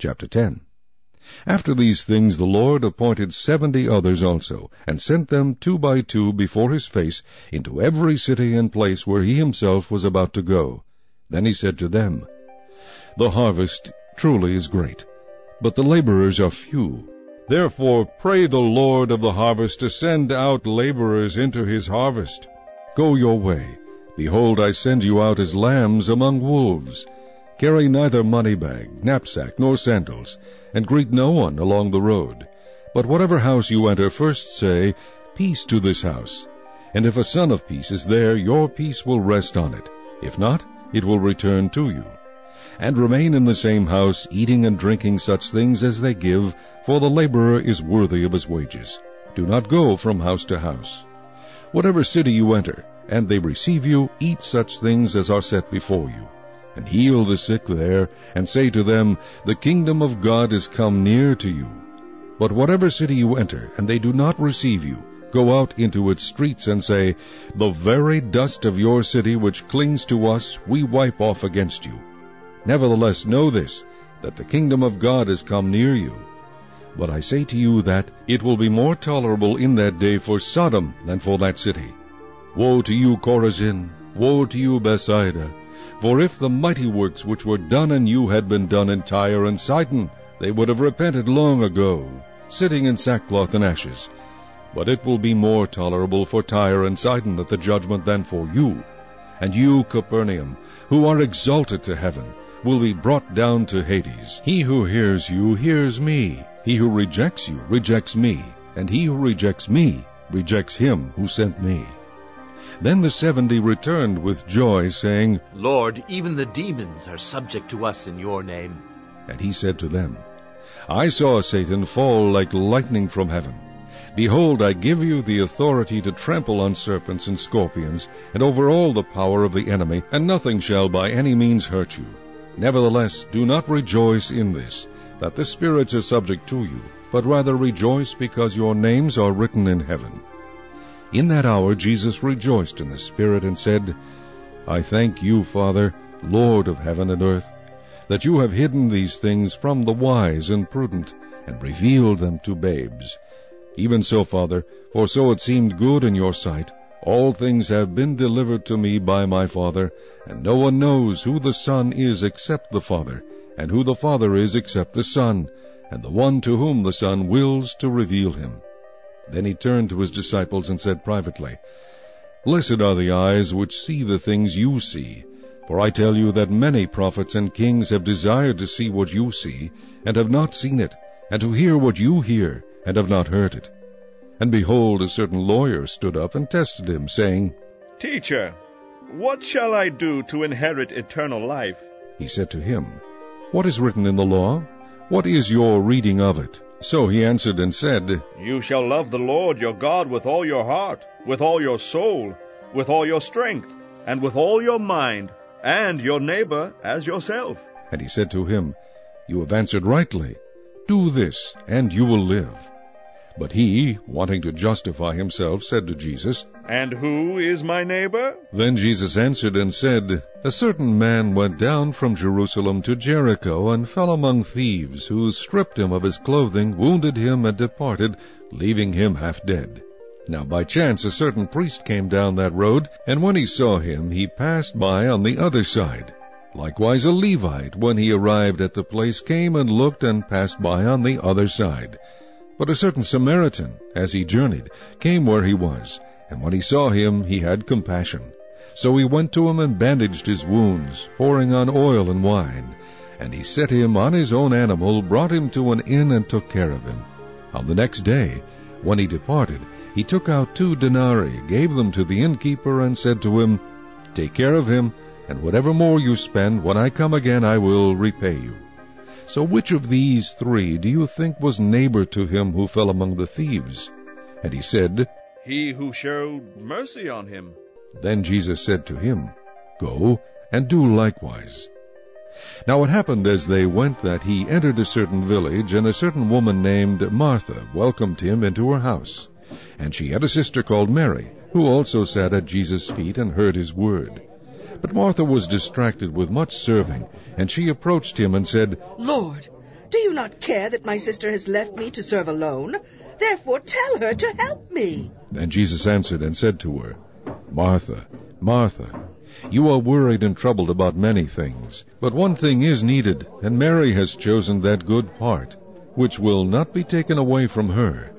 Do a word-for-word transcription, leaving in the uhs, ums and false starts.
Chapter ten. After these things the Lord appointed seventy others also, and sent them two by two before his face into every city and place where he himself was about to go. Then he said to them, The harvest truly is great, but the laborers are few. Therefore pray the Lord of the harvest to send out laborers into his harvest. Go your way. Behold, I send you out as lambs among wolves. Carry neither money bag, knapsack, nor sandals, and greet no one along the road. But whatever house you enter, first say, Peace to this house. And if a son of peace is there, your peace will rest on it. If not, it will return to you. And remain in the same house, eating and drinking such things as they give, for the laborer is worthy of his wages. Do not go from house to house. Whatever city you enter, and they receive you, eat such things as are set before you. And heal the sick there, and say to them, The kingdom of God is come near to you. But whatever city you enter, and they do not receive you, go out into its streets, and say, The very dust of your city which clings to us, we wipe off against you. Nevertheless know this, that the kingdom of God is come near you. But I say to you that it will be more tolerable in that day for Sodom than for that city. Woe to you, Chorazin! Woe to you, Bethsaida! For if the mighty works which were done in you had been done in Tyre and Sidon, they would have repented long ago, sitting in sackcloth and ashes. But it will be more tolerable for Tyre and Sidon at the judgment than for you. And you, Capernaum, who are exalted to heaven, will be brought down to Hades. He who hears you hears me. He who rejects you rejects me. And he who rejects me rejects him who sent me. Then the seventy returned with joy, saying, Lord, even the demons are subject to us in your name. And he said to them, I saw Satan fall like lightning from heaven. Behold, I give you the authority to trample on serpents and scorpions, and over all the power of the enemy, and nothing shall by any means hurt you. Nevertheless, do not rejoice in this, that the spirits are subject to you, but rather rejoice because your names are written in heaven. In that hour Jesus rejoiced in the Spirit, and said, I thank you, Father, Lord of heaven and earth, that you have hidden these things from the wise and prudent, and revealed them to babes. Even so, Father, for so it seemed good in your sight. All things have been delivered to me by my Father, and no one knows who the Son is except the Father, and who the Father is except the Son, and the one to whom the Son wills to reveal him. Then he turned to his disciples and said privately, Blessed are the eyes which see the things you see. For I tell you that many prophets and kings have desired to see what you see, and have not seen it, and to hear what you hear, and have not heard it. And behold, a certain lawyer stood up and tested him, saying, Teacher, what shall I do to inherit eternal life? He said to him, What is written in the law? What is your reading of it? So he answered and said, You shall love the Lord your God with all your heart, with all your soul, with all your strength, and with all your mind, and your neighbor as yourself. And he said to him, You have answered rightly. Do this, and you will live. But he, wanting to justify himself, said to Jesus, And who is my neighbor? Then Jesus answered and said, A certain man went down from Jerusalem to Jericho, and fell among thieves, who stripped him of his clothing, wounded him, and departed, leaving him half dead. Now by chance a certain priest came down that road, and when he saw him, he passed by on the other side. Likewise a Levite, when he arrived at the place, came and looked, and passed by on the other side. But a certain Samaritan, as he journeyed, came where he was, and when he saw him, he had compassion. So he went to him and bandaged his wounds, pouring on oil and wine. And he set him on his own animal, brought him to an inn, and took care of him. On the next day, when he departed, he took out two denarii, gave them to the innkeeper, and said to him, Take care of him, and whatever more you spend, when I come again I will repay you. So which of these three do you think was neighbor to him who fell among the thieves? And he said, He who showed mercy on him. Then Jesus said to him, Go and do likewise. Now it happened as they went that he entered a certain village, and a certain woman named Martha welcomed him into her house. And she had a sister called Mary, who also sat at Jesus' feet and heard his word. But Martha was distracted with much serving, and she approached him and said, Lord, Do you not care that my sister has left me to serve alone? Therefore tell her to help me. And Jesus answered and said to her, Martha, Martha, you are worried and troubled about many things, but one thing is needed, and Mary has chosen that good part, which will not be taken away from her.